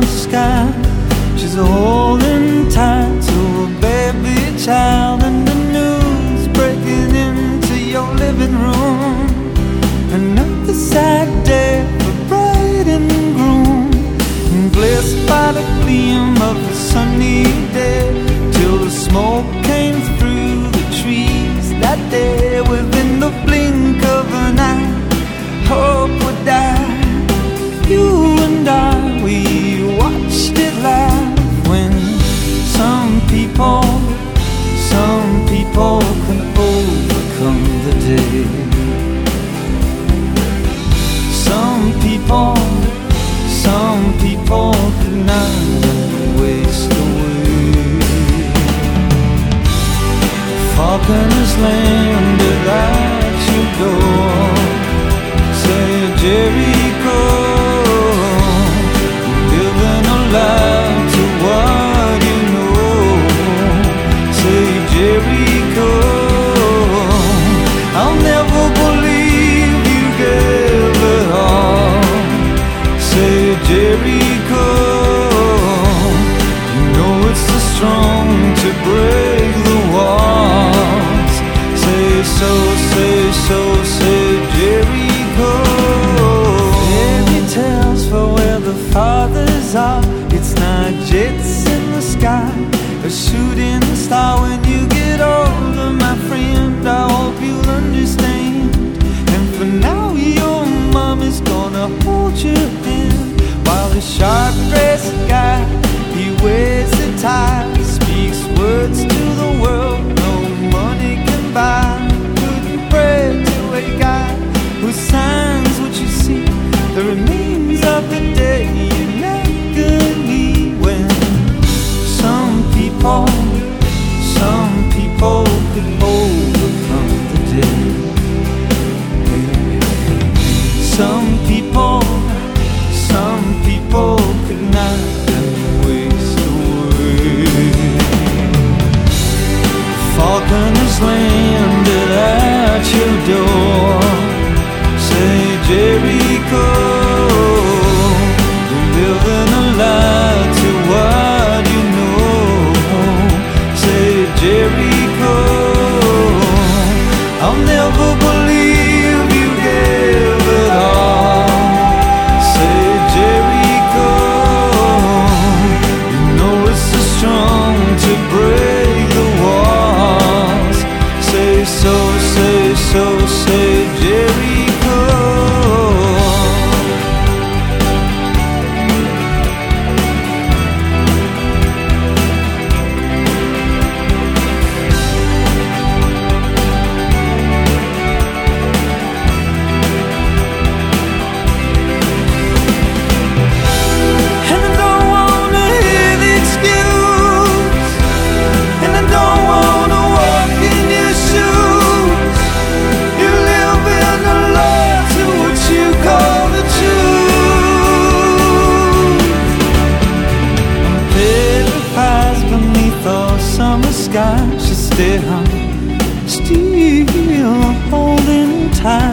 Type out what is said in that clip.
the sky. She's holding tight to a baby child, and the news breaking into your living room. Another sad day for bride and groom, blessed by the gleam of a sunny day, till the smoke came through the trees that day. Within the blink of an eye, hope would die. You and I, we watched it live. When some people can overcome the day. Some people could not waste away. Falcon has landed at your door. Say Jericho, living a life to what you know. Say Jericho, I'll never believe you gave it all. Say Jericho, you know it's the strong to break the walls. Say so, say Jericho. Fairy tales for where the fathers are. It's not jets in the sky, a shooting star when you get older, my friend. I hope you'll understand. And for now, your mom is gonna hold your hand, while the sharp-dressed guy, he wears a tie, speaks words to the world no money can buy. Couldn't pray to a God who signs what you see, the remains of the day in agony. When some people could overcome the day. Some people could not waste away. Falcon has landed at your door. Say Jericho, living a lie to what you know. Say Jericho, I'll never believe you gave it all. Say Jericho, you know it's so strong to break the walls. Say so, say Jericho. Sky, she stay hung, still holding tight.